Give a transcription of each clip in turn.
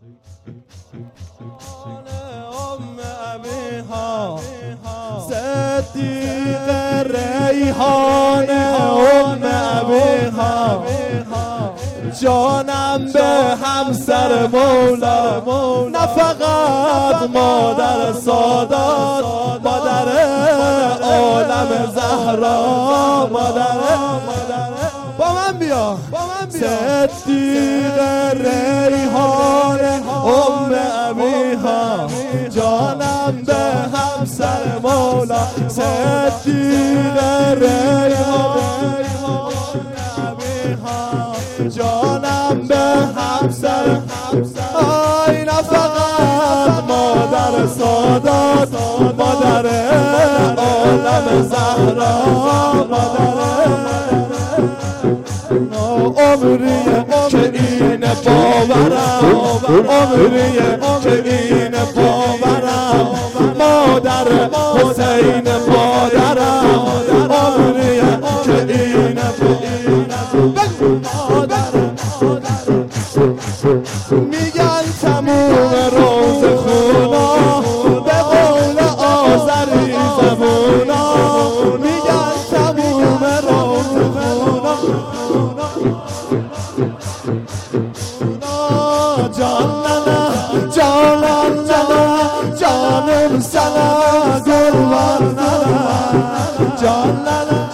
صدیق ریحان ام ابیها، جانم به همسر مولا، نه فقط مادر سادات، مادر عالم زهرا، مادر با من بیا صدیق ریحان ام ابیها، جانم به همسر مولا، صدیق ریحان ابیها، جانم به همسر آی، نه فقط مادر سادات، مادر عالم زهرا، مادر عمریه که این باورم، عمریه که این باورم، مادر حسین مادرم، عمریه که این میگن تموم روز خونا، به قول آذری زبونا، میگن تموم روز خونا، جانم جانم جانم سنا قربان جانم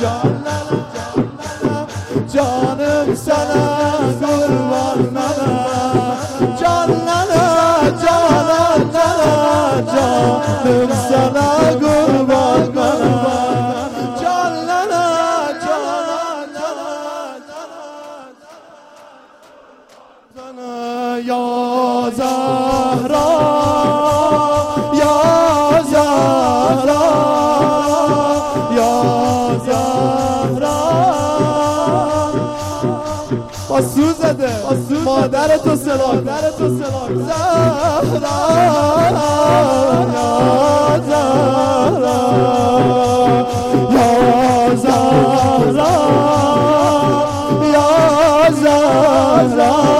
جانم سنا قربان جانم جانم سنا قربان یا زهرا یا زهرا یا زهرا، با سوز زده مادر تو سلام، زهرا یا زهرا یا زهرا یا زهرا